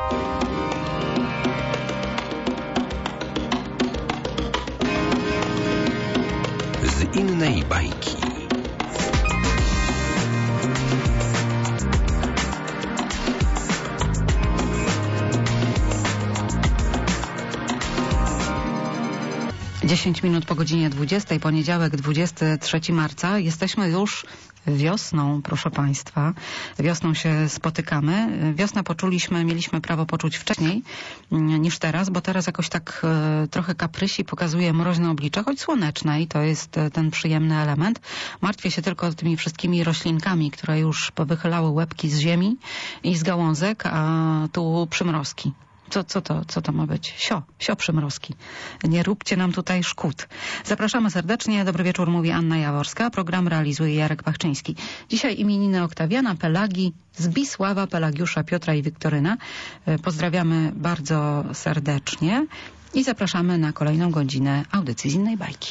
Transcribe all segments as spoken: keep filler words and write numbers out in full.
Z innej bajki. dziesięć minut po godzinie dwudziestej, poniedziałek dwudziestego trzeciego marca. Jesteśmy już wiosną, proszę Państwa. Wiosną się spotykamy. Wiosnę poczuliśmy, mieliśmy prawo poczuć wcześniej niż teraz, bo teraz jakoś tak e, trochę kaprysi, pokazuje mroźne oblicze, choć słoneczne i to jest e, ten przyjemny element. Martwię się tylko tymi wszystkimi roślinkami, które już powychylały łebki z ziemi i z gałązek, a tu przymrozki. Co, co, to, co to ma być? Sio, sio przymrozki. Nie róbcie nam tutaj szkód. Zapraszamy serdecznie. Dobry wieczór, mówi Anna Jaworska. Program realizuje Jarek Pachczyński. Dzisiaj imieniny Oktawiana, Pelagii, Zbisława, Pelagiusza, Piotra i Wiktoryna. Pozdrawiamy bardzo serdecznie i zapraszamy na kolejną godzinę audycji z innej bajki.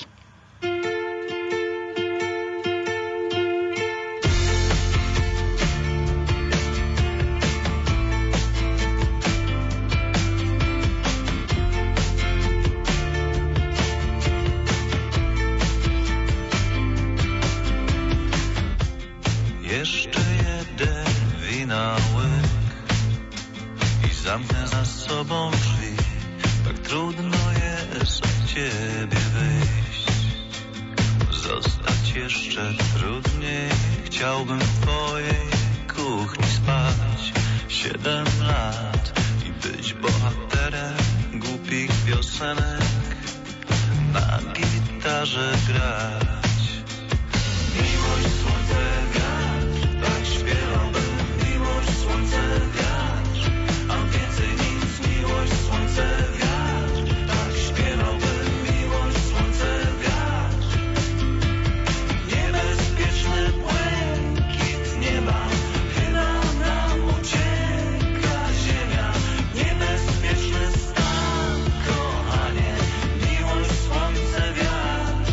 Jeszcze jeden wina łyk i zamknę za sobą drzwi. Tak trudno jest od ciebie wyjść. Zostać jeszcze trudniej. Chciałbym w twojej kuchni spać siedem lat i być bohaterem głupich piosenek, na gitarze grać. Miłość, słońce, wiatr, tak śpiewałbym. Miłość, słońce, wiatr, a więcej nic. Miłość, słońce, wiatr, tak śpiewałbym. Miłość, słońce, wiatr, niebezpieczny błękit nieba, chyba nam ucieka ziemia. Niebezpieczny stan, kochanie. Miłość, słońce, wiatr.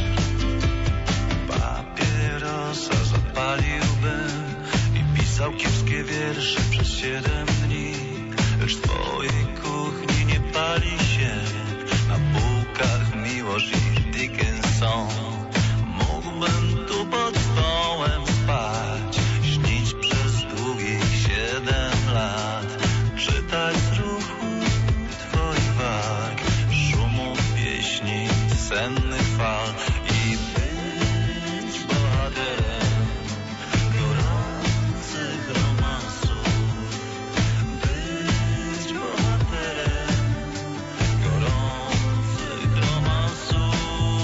Papierosa zapaliłbym i pisał kiepskie wiersze przez siedem dni. Lecz w twojej kuchni nie pali się, na półkach Miłosz i Dickinson. Mógłbym tu pod stołem spać, śnić przez długich siedem lat, czytać z ruchu twoich warg, szumu pieśni, sennych fal i być bohaterem gorących romansów. Być bohaterem gorących romansów.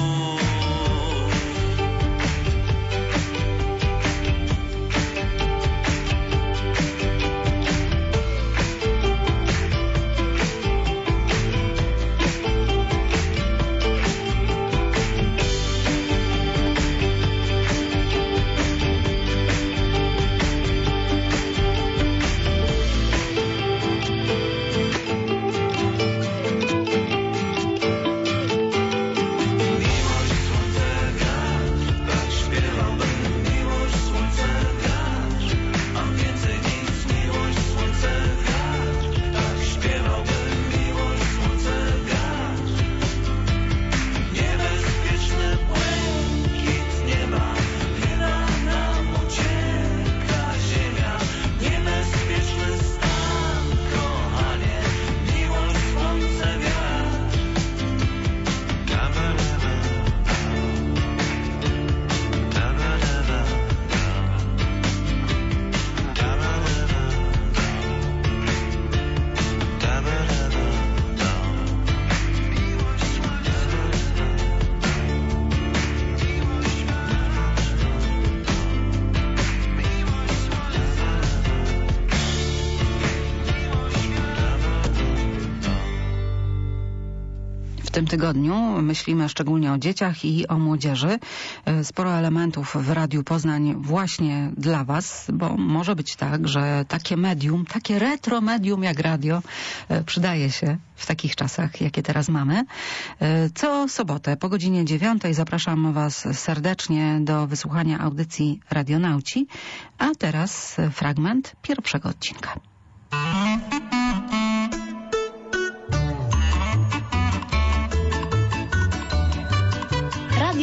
W tym tygodniu myślimy szczególnie o dzieciach i o młodzieży. Sporo elementów w Radiu Poznań właśnie dla Was, bo może być tak, że takie medium, takie retro medium jak radio przydaje się w takich czasach, jakie teraz mamy. Co sobotę po godzinie dziewiątej zapraszam Was serdecznie do wysłuchania audycji Radionauci, a teraz fragment pierwszego odcinka.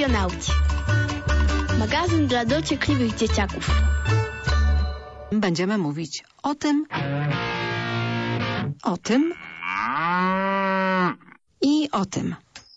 Radionauci. Magazyn dla dociekliwych dzieciaków. Będziemy mówić o tym, o tym i o tym.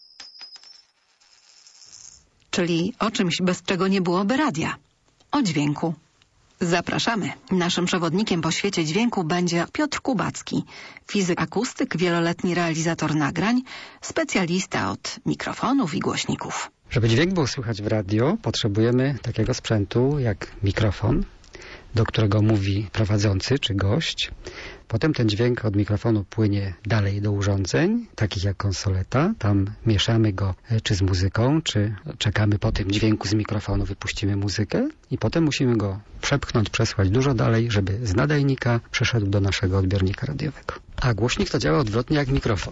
Czyli o czymś, bez czego nie byłoby radia. O dźwięku. Zapraszamy. Naszym przewodnikiem po świecie dźwięku będzie Piotr Kubacki, fizyk akustyk, wieloletni realizator nagrań, specjalista od mikrofonów i głośników. Żeby dźwięk było słychać w radio, potrzebujemy takiego sprzętu jak mikrofon, do którego mówi prowadzący czy gość. Potem ten dźwięk od mikrofonu płynie dalej do urządzeń, takich jak konsoleta. Tam mieszamy go czy z muzyką, czy czekamy po tym dźwięku z mikrofonu, wypuścimy muzykę i potem musimy go przepchnąć, przesłać dużo dalej, żeby z nadajnika przeszedł do naszego odbiornika radiowego. A głośnik to działa odwrotnie jak mikrofon.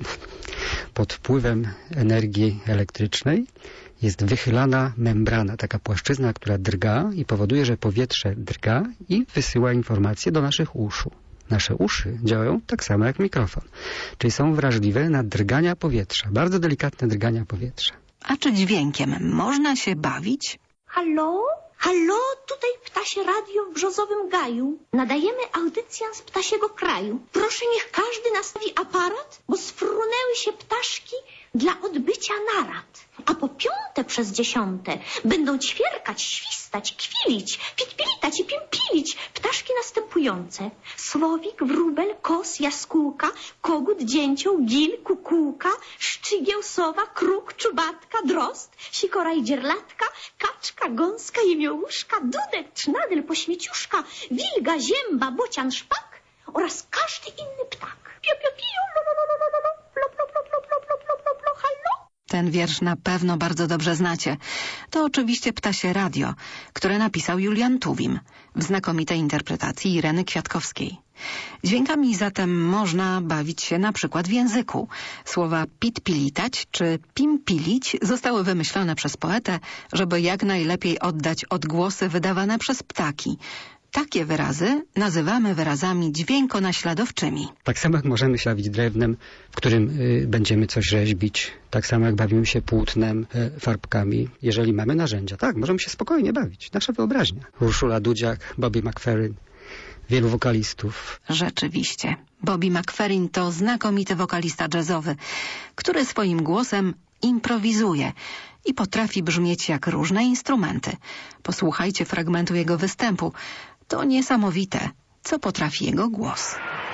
Pod wpływem energii elektrycznej jest wychylana membrana, taka płaszczyzna, która drga i powoduje, że powietrze drga i wysyła informacje do naszych uszu. Nasze uszy działają tak samo jak mikrofon, czyli są wrażliwe na drgania powietrza, bardzo delikatne drgania powietrza. A czy dźwiękiem można się bawić? Halo? Halo, tutaj Ptasie Radio w Brzozowym Gaju. Nadajemy audycję z ptasiego kraju. Proszę, niech każdy nastawi aparat, bo sfrunęły się ptaszki dla odbycia narad. A po piąte przez dziesiąte będą ćwierkać, świstać, kwilić, pitpilitać i pimpilić ptaszki następujące. Słowik, wróbel, kos, jaskółka, kogut, dzięcioł, gil, kukułka, szczygieł, sowa, kruk, czubatka, drozd, sikora i dzierlatka, kaczka, gąska, jemiołuszka, dudek, trznadel, pośmieciuszka, wilga, zięba, bocian, szpak oraz każdy inny ptak. Pio, pio, pio, lo, lo, lo, lo, lo, lo, lo, lo, lo, lo, lo, lo, lo, lo, lo, halo? Ten wiersz na pewno bardzo dobrze znacie. To oczywiście Ptasie Radio, które napisał Julian Tuwim w znakomitej interpretacji Ireny Kwiatkowskiej. Dźwiękami zatem można bawić się na przykład w języku. Słowa pitpilitać czy pimpilić zostały wymyślone przez poetę, żeby jak najlepiej oddać odgłosy wydawane przez ptaki. Takie wyrazy nazywamy wyrazami dźwiękonaśladowczymi. Tak samo jak możemy się bawić drewnem, w którym y, będziemy coś rzeźbić, tak samo jak bawimy się płótnem, y, farbkami, jeżeli mamy narzędzia. Tak, możemy się spokojnie bawić. Nasza wyobraźnia. Urszula Dudziak, Bobby McFerrin, wielu wokalistów. Rzeczywiście. Bobby McFerrin to znakomity wokalista jazzowy, który swoim głosem improwizuje i potrafi brzmieć jak różne instrumenty. Posłuchajcie fragmentu jego występu. To niesamowite, co potrafi jego głos.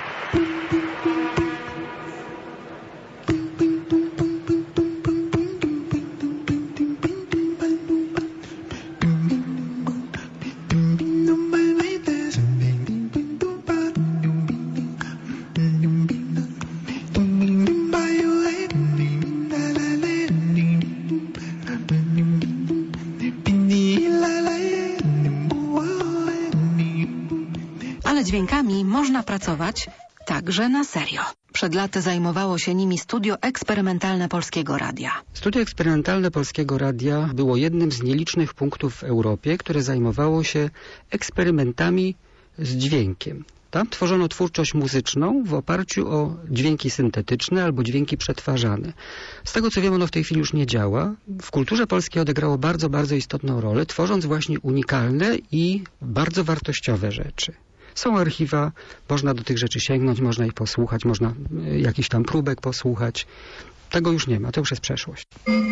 Ale dźwiękami można pracować także na serio. Przed laty zajmowało się nimi Studio Eksperymentalne Polskiego Radia. Studio Eksperymentalne Polskiego Radia było jednym z nielicznych punktów w Europie, które zajmowało się eksperymentami z dźwiękiem. Tam tworzono twórczość muzyczną w oparciu o dźwięki syntetyczne albo dźwięki przetwarzane. Z tego co wiem, ono w tej chwili już nie działa. W kulturze polskiej odegrało bardzo, bardzo istotną rolę, tworząc właśnie unikalne i bardzo wartościowe rzeczy. Są archiwa, można do tych rzeczy sięgnąć, można ich posłuchać, można jakiś tam próbek posłuchać. Tego już nie ma, to już jest przeszłość.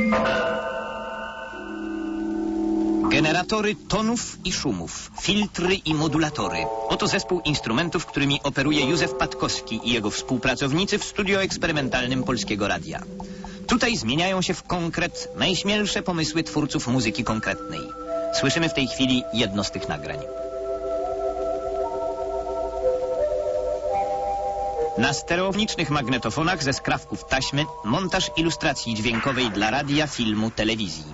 Generatory tonów i szumów, filtry i modulatory. Oto zespół instrumentów, którymi operuje Józef Patkowski i jego współpracownicy w studio eksperymentalnym Polskiego Radia. Tutaj zmieniają się w konkret najśmielsze pomysły twórców muzyki konkretnej. Słyszymy w tej chwili jedno z tych nagrań. Na stereofonicznych magnetofonach ze skrawków taśmy montaż ilustracji dźwiękowej dla radia, filmu, telewizji.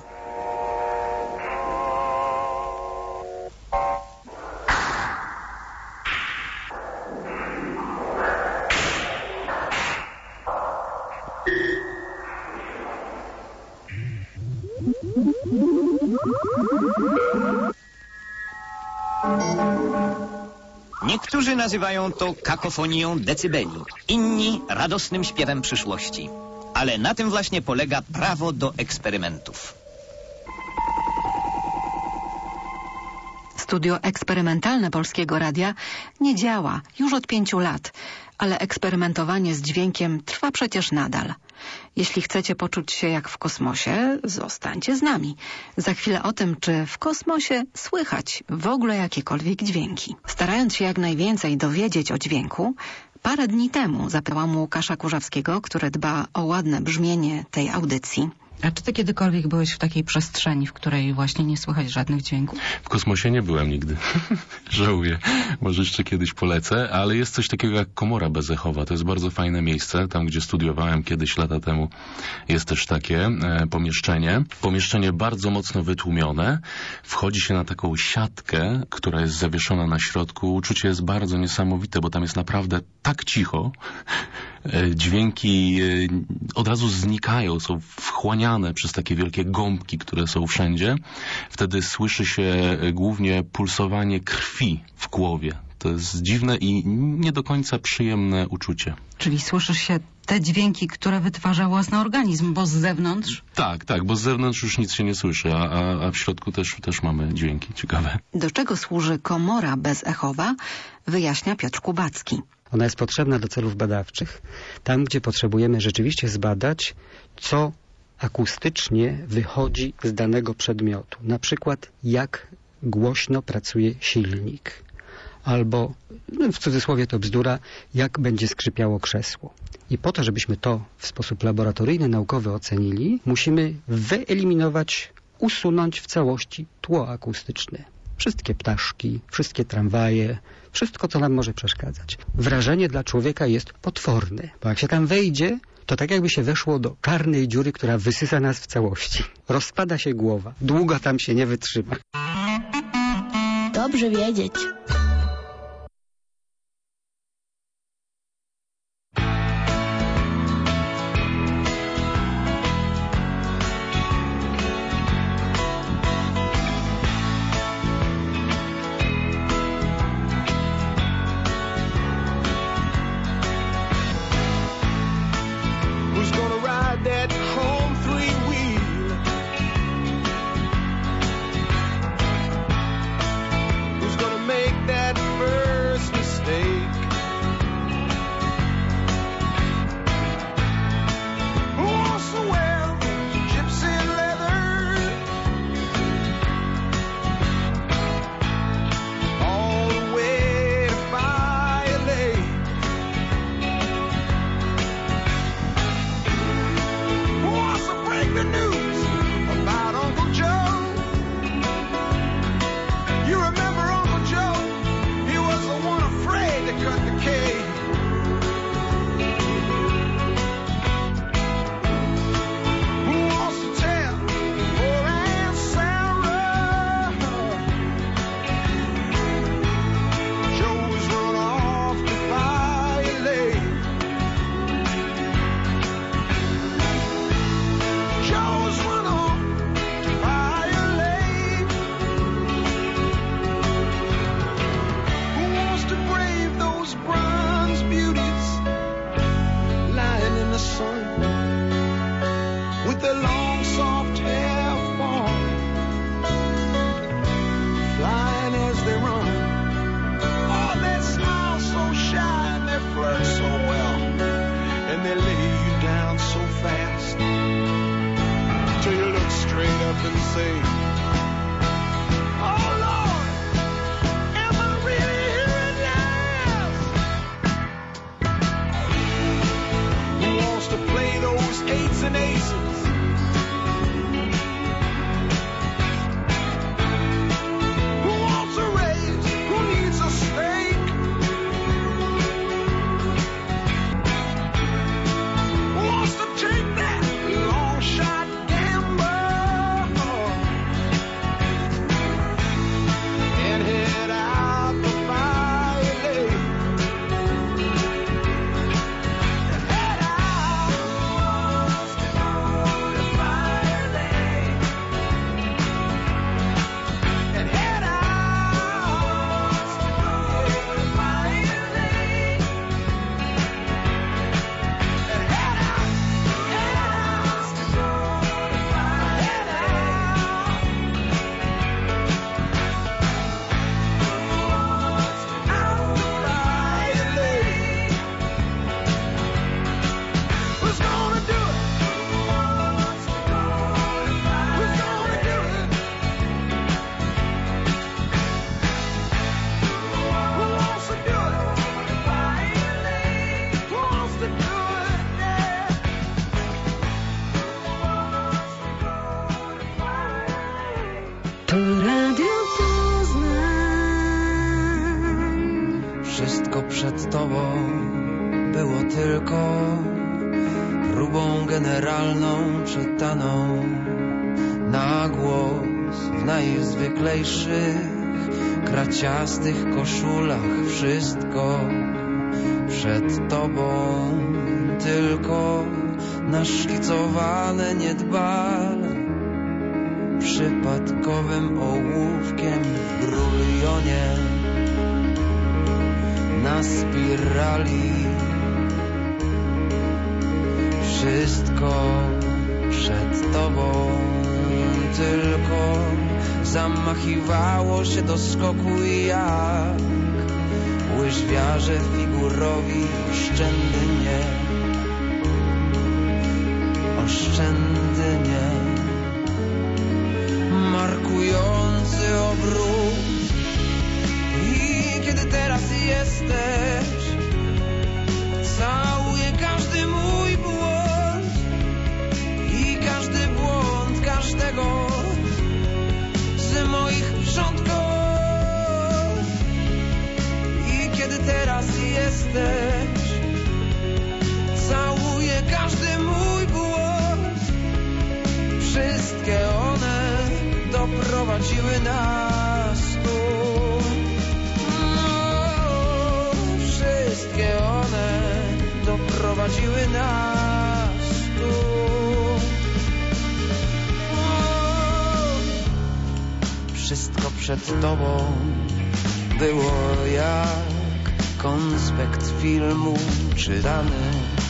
Niektórzy nazywają to kakofonią decybeli, inni radosnym śpiewem przyszłości. Ale na tym właśnie polega prawo do eksperymentów. Studio eksperymentalne Polskiego Radia nie działa już od pięciu lat, ale eksperymentowanie z dźwiękiem trwa przecież nadal. Jeśli chcecie poczuć się jak w kosmosie, zostańcie z nami. Za chwilę o tym, czy w kosmosie słychać w ogóle jakiekolwiek dźwięki. Starając się jak najwięcej dowiedzieć o dźwięku, parę dni temu zapytałam Łukasza Kurzawskiego, który dba o ładne brzmienie tej audycji. A czy ty kiedykolwiek byłeś w takiej przestrzeni, w której właśnie nie słychać żadnych dźwięków? W kosmosie nie byłem nigdy. Żałuję. Może jeszcze kiedyś polecę, ale jest coś takiego jak komora bezechowa. To jest bardzo fajne miejsce. Tam, gdzie studiowałem kiedyś lata temu, jest też takie e, pomieszczenie. Pomieszczenie bardzo mocno wytłumione. Wchodzi się na taką siatkę, która jest zawieszona na środku. Uczucie jest bardzo niesamowite, bo tam jest naprawdę tak cicho. E, dźwięki e, od razu znikają, są wchłaniane przez takie wielkie gąbki, które są wszędzie. Wtedy słyszy się głównie pulsowanie krwi w głowie. To jest dziwne i nie do końca przyjemne uczucie. Czyli słyszysz się te dźwięki, które wytwarza własny organizm, bo z zewnątrz? Tak, tak, bo z zewnątrz już nic się nie słyszy, a, a, a w środku też, też mamy dźwięki ciekawe. Do czego służy komora bezechowa, wyjaśnia Piotr Kubacki. Ona jest potrzebna do celów badawczych, tam gdzie potrzebujemy rzeczywiście zbadać, co akustycznie wychodzi z danego przedmiotu. Na przykład jak głośno pracuje silnik. Albo, no w cudzysłowie to bzdura, jak będzie skrzypiało krzesło. I po to, żebyśmy to w sposób laboratoryjny, naukowy ocenili, musimy wyeliminować, usunąć w całości tło akustyczne. Wszystkie ptaszki, wszystkie tramwaje, wszystko, co nam może przeszkadzać. Wrażenie dla człowieka jest potworne, bo jak się tam wejdzie, to tak jakby się weszło do karnej dziury, która wysysa nas w całości. Rozpada się głowa. Długo tam się nie wytrzyma. Dobrze wiedzieć. Eights and aces tylko próbą generalną czytaną na głos w najzwyklejszych kraciastych koszulach. Wszystko przed tobą tylko naszkicowane niedbale przypadkowym ołówkiem w brulionie na spirali. Wszystko przed tobą tylko zamachiwało się do skoku i jak łyżwiarze figurowi oszczędnie, oszczędnie markujący obrót. I kiedy teraz jesteś, całuję każdy mój błąd i każdy błąd każdego z moich przodków. I kiedy teraz jesteś, całuję każdy mój błąd. Wszystkie one doprowadziły nas tu. No, wszystkie one doprowadziły nas tu. Wszystko przed tobą było jak konspekt filmu czytany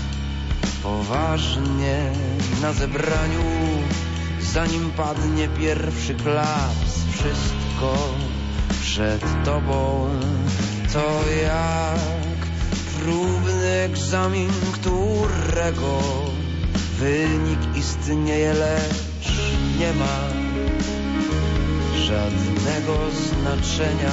poważnie na zebraniu, zanim padnie pierwszy klaps. Wszystko przed tobą to jak próbny egzamin, którego wynik istnieje, lecz nie ma żadnego znaczenia.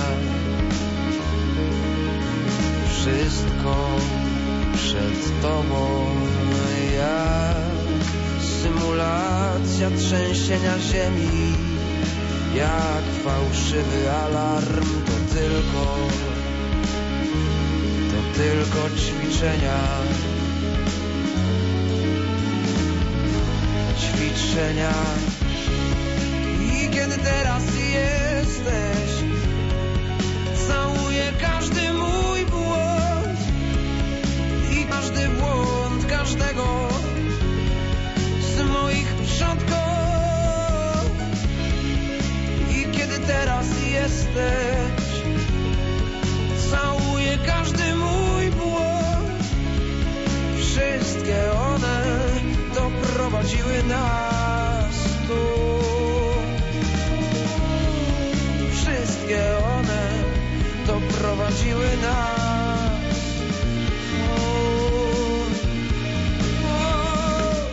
Wszystko przed tobą jak symulacja trzęsienia ziemi, jak fałszywy alarm. To tylko, to tylko ćwiczenia, ćwiczenia. I kiedy teraz jesteś, całuję każdy mój błąd i każdy błąd każdego z moich przodków. I kiedy teraz jesteś, całuję każdy mój błąd. Wszystkie one doprowadziły nas tu. Wszystkie one doprowadziły nas. O, o.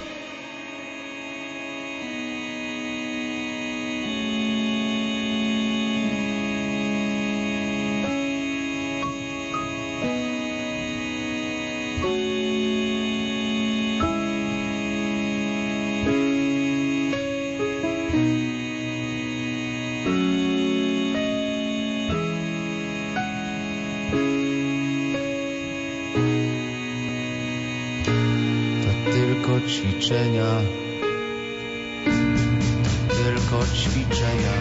Tylko ćwiczenia, tylko ćwiczenia.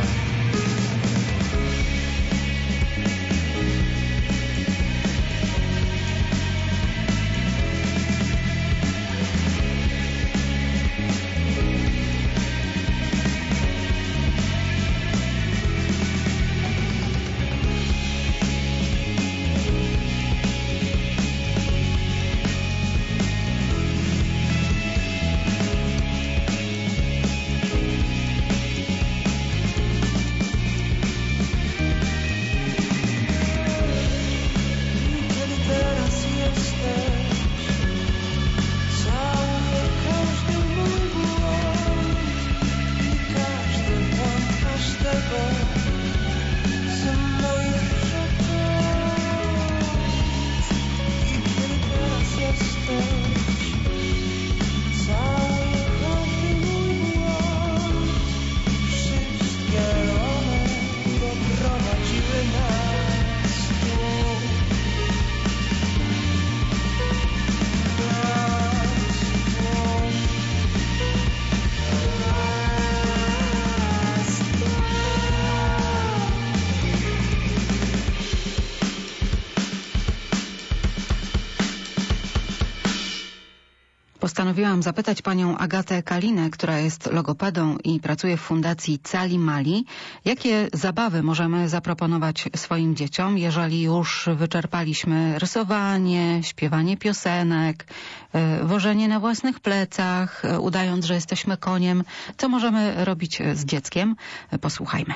Postanowiłam zapytać panią Agatę Kalinę, która jest logopedą i pracuje w Fundacji Cali Mali, jakie zabawy możemy zaproponować swoim dzieciom, jeżeli już wyczerpaliśmy rysowanie, śpiewanie piosenek, wożenie na własnych plecach, udając, że jesteśmy koniem. Co możemy robić z dzieckiem? Posłuchajmy.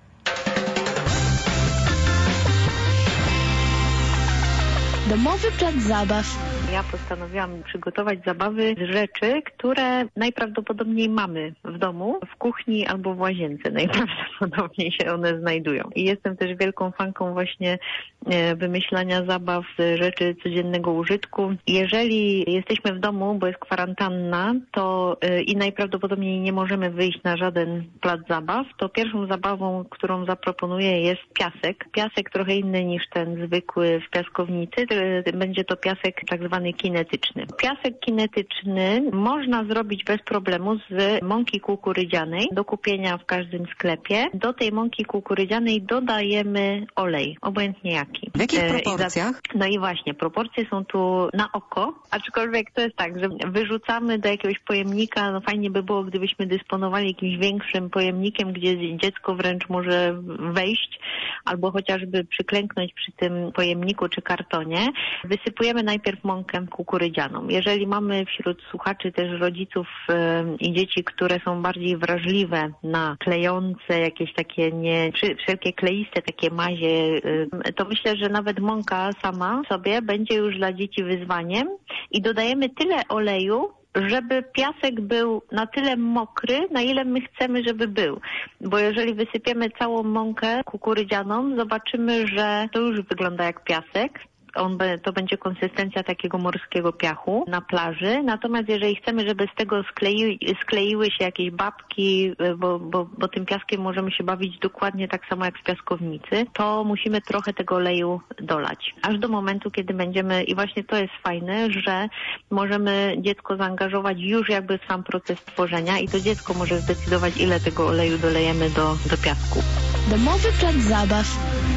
Domowy plac zabaw. Ja postanowiłam przygotować zabawy z rzeczy, które najprawdopodobniej mamy w domu, w kuchni albo w łazience. Najprawdopodobniej się one znajdują. I jestem też wielką fanką właśnie wymyślania zabaw z rzeczy codziennego użytku. Jeżeli jesteśmy w domu, bo jest kwarantanna, to i najprawdopodobniej nie możemy wyjść na żaden plac zabaw, to pierwszą zabawą, którą zaproponuję, jest piasek. Piasek trochę inny niż ten zwykły w piaskownicy. Będzie to piasek tak zwany kinetyczny. Piasek kinetyczny można zrobić bez problemu z mąki kukurydzianej do kupienia w każdym sklepie. Do tej mąki kukurydzianej dodajemy olej, obojętnie jaki. W jakich proporcjach? No i właśnie, proporcje są tu na oko, aczkolwiek to jest tak, że wyrzucamy do jakiegoś pojemnika, no fajnie by było, gdybyśmy dysponowali jakimś większym pojemnikiem, gdzie dziecko wręcz może wejść albo chociażby przyklęknąć przy tym pojemniku czy kartonie. Wysypujemy najpierw mąkę kukurydzianą. Jeżeli mamy wśród słuchaczy też rodziców yy, i dzieci, które są bardziej wrażliwe na klejące, jakieś takie nie, czy wszelkie kleiste takie mazie, yy, to myślę, że nawet mąka sama sobie będzie już dla dzieci wyzwaniem i dodajemy tyle oleju, żeby piasek był na tyle mokry, na ile my chcemy, żeby był. Bo jeżeli wysypiemy całą mąkę kukurydzianą, zobaczymy, że to już wygląda jak piasek. On, to będzie konsystencja takiego morskiego piachu na plaży. Natomiast jeżeli chcemy, żeby z tego sklei, skleiły się jakieś babki, bo, bo, bo tym piaskiem możemy się bawić dokładnie tak samo jak w piaskownicy, to musimy trochę tego oleju dolać. Aż do momentu, kiedy będziemy, i właśnie to jest fajne, że możemy dziecko zaangażować już jakby w sam proces tworzenia i to dziecko może zdecydować, ile tego oleju dolejemy do, do piasku. Domowy plac zabaw.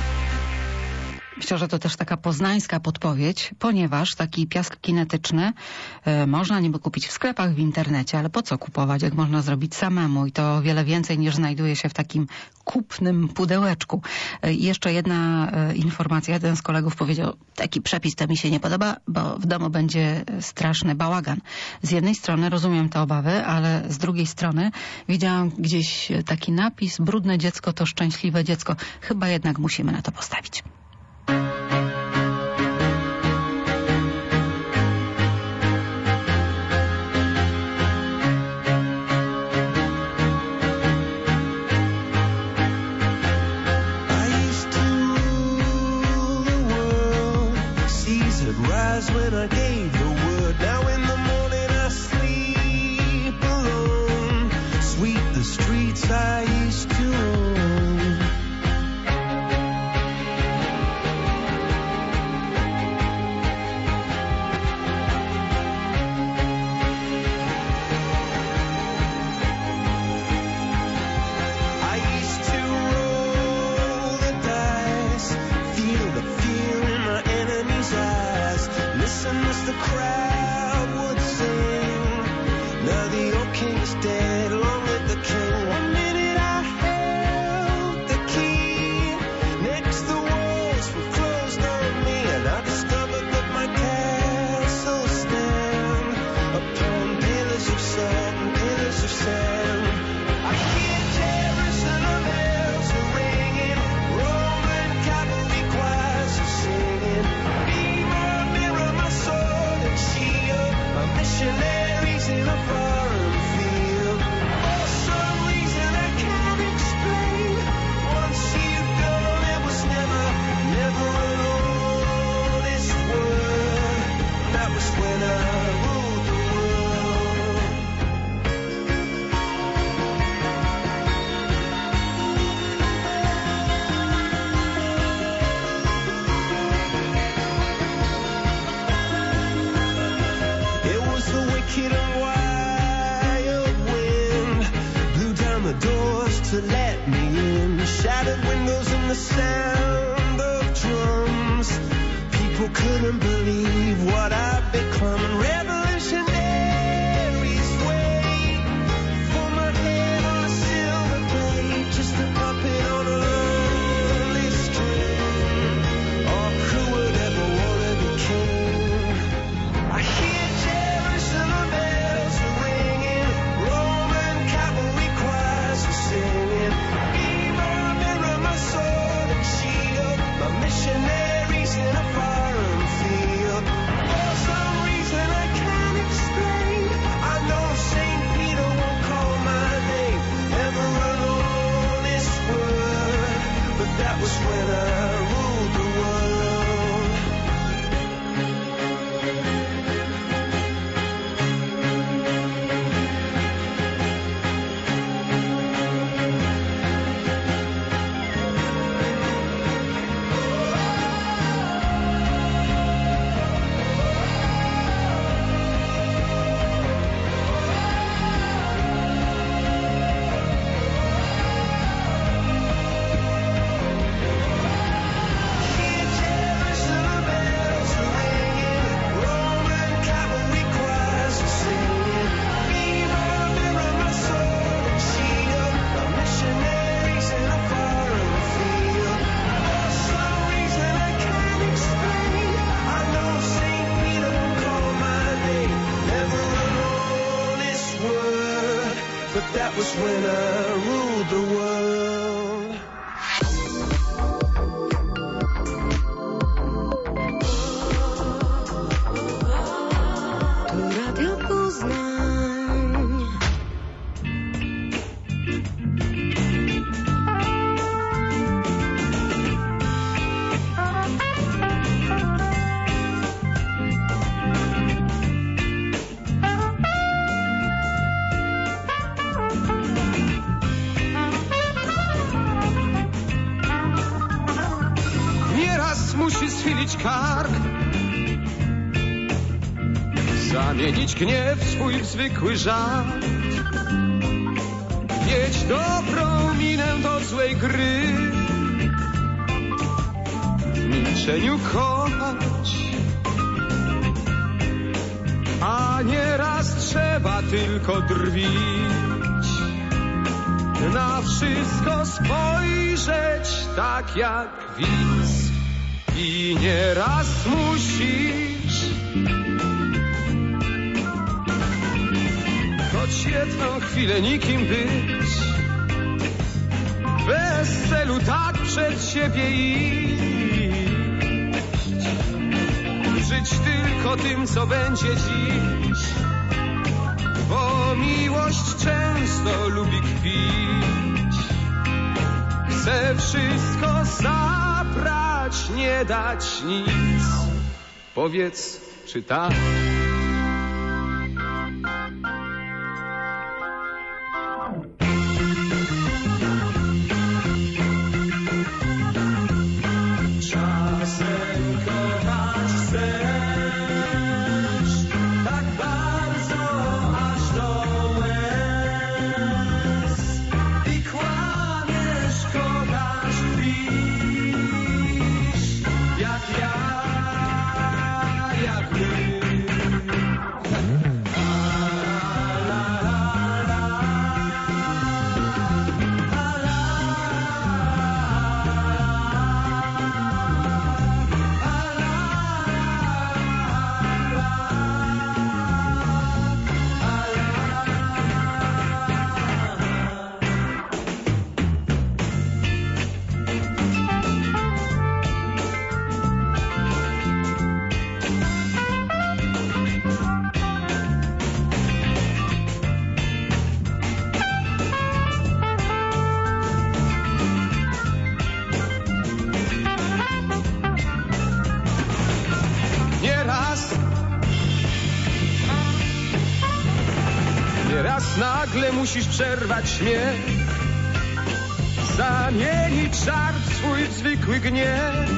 Myślę, że to też taka poznańska podpowiedź, ponieważ taki piask kinetyczny y, można niby kupić w sklepach, w internecie, ale po co kupować, jak można zrobić samemu i to o wiele więcej niż znajduje się w takim kupnym pudełeczku. Y, jeszcze jedna y, informacja, jeden z kolegów powiedział, taki przepis to mi się nie podoba, bo w domu będzie straszny bałagan. Z jednej strony rozumiem te obawy, ale z drugiej strony widziałam gdzieś taki napis, brudne dziecko to szczęśliwe dziecko. Chyba jednak musimy na to postawić. When I gave the word, now in the morning I sleep alone. Sweep the streets I used to own. I used to roll the dice, feel the fear in my enemy's eyes. Listen as the crowd would sing. Now the old king's dead, long live the king. One minute I held the key. Next the walls were closed on me, and I discovered that my castle stand upon pillars of salt and pillars of sand. I hear Jerusalem bells are ringing, Roman cavalry choirs are singing. Missionaries in a foreign field. For some reason I can't explain. Once you've gone, it was never, never alone. This world, that was when I ruled the world. It was the wicked and wild wind blew down the doors to let me in. Shattered windows and the sound of drums. People couldn't believe what I'd become. And revolutionary but that was when I ruled the world. To Radio Poznań. Musi schylić kark, zamienić gniew w swój zwykły żart, mieć dobrą minę do złej gry, w milczeniu kochać, a nieraz trzeba tylko drwić, na wszystko spojrzeć tak jak widz. I nieraz musisz choć jedną chwilę nikim być, bez celu tak przed siebie iść, żyć tylko tym, co będzie dziś, bo miłość często lubi kpić, chce wszystko zabrać, nie dać nic. Powiedz, czy tak? Czasem kochać chcesz tak bardzo, aż do łez i kłamiesz, kochasz, kpisz, jak ja, jak my. Nieraz nagle musisz przerwać śmiech, zamienić żart w swój zwykły gniew.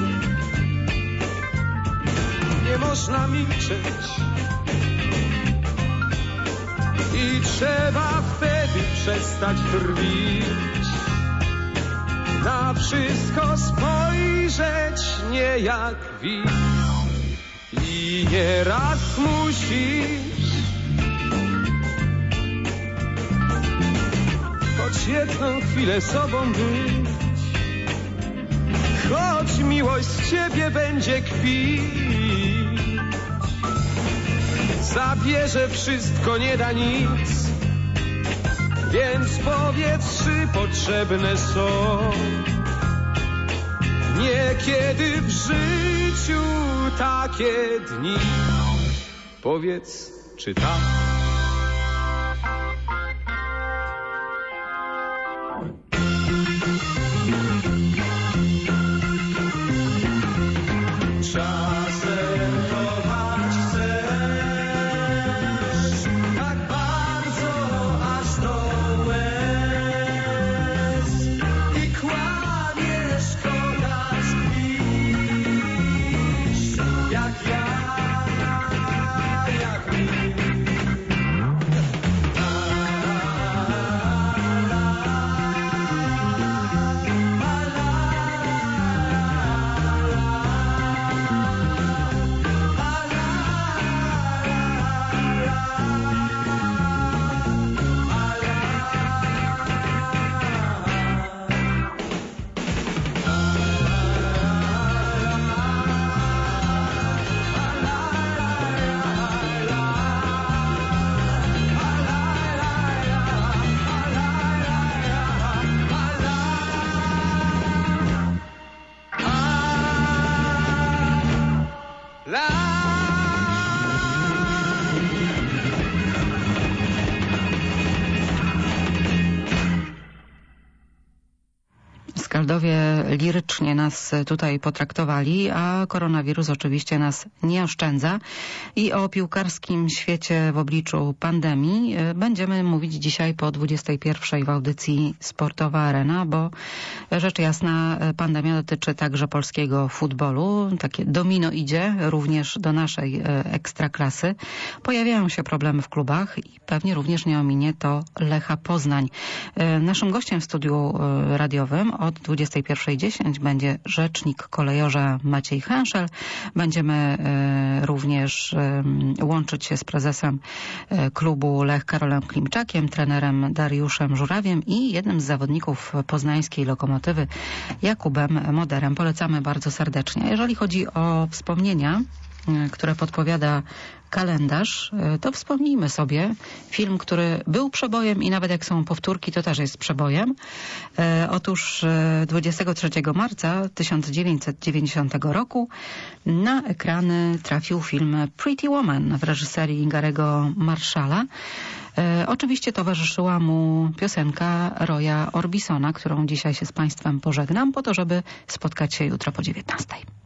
Nie można milczeć i trzeba wtedy przestać drwić, na wszystko spojrzeć nie jak widz. I nieraz musisz choć jedną chwilę sobą być, choć miłość z ciebie będzie kpić, zabierze wszystko, nie da nic, więc powiedz, czy potrzebne są niekiedy w życiu takie dni. Powiedz, czy tak? Czasem kochać chcesz tak bardzo, aż do łez i kłamiesz, kochasz, kpisz, jak ja, jak my. Geraldowie lirycznie nas tutaj potraktowali, a koronawirus oczywiście nas nie oszczędza. I o piłkarskim świecie w obliczu pandemii będziemy mówić dzisiaj po dwudziestej pierwszej w audycji Sportowa Arena, bo rzecz jasna pandemia dotyczy także polskiego futbolu. Takie domino idzie również do naszej ekstraklasy. Pojawiają się problemy w klubach i pewnie również nie ominie to Lecha Poznań. Naszym gościem w studiu radiowym od dwudziestej pierwszej dziesięć będzie rzecznik kolejorza Maciej Hęszel. Będziemy również łączyć się z prezesem klubu Lech Karolem Klimczakiem, trenerem Dariuszem Żurawiem i jednym z zawodników poznańskiej Lokomotywy Jakubem Moderem. Polecamy bardzo serdecznie. Jeżeli chodzi o wspomnienia, które podpowiada kalendarz, to wspomnijmy sobie film, który był przebojem i nawet jak są powtórki, to też jest przebojem. E, otóż dwudziestego trzeciego marca tysiąc dziewięćset dziewięćdziesiątego roku na ekrany trafił film Pretty Woman w reżyserii Garego Marshalla. E, oczywiście towarzyszyła mu piosenka Roya Orbisona, którą dzisiaj się z Państwem pożegnam, po to, żeby spotkać się jutro po dziewiętnastej.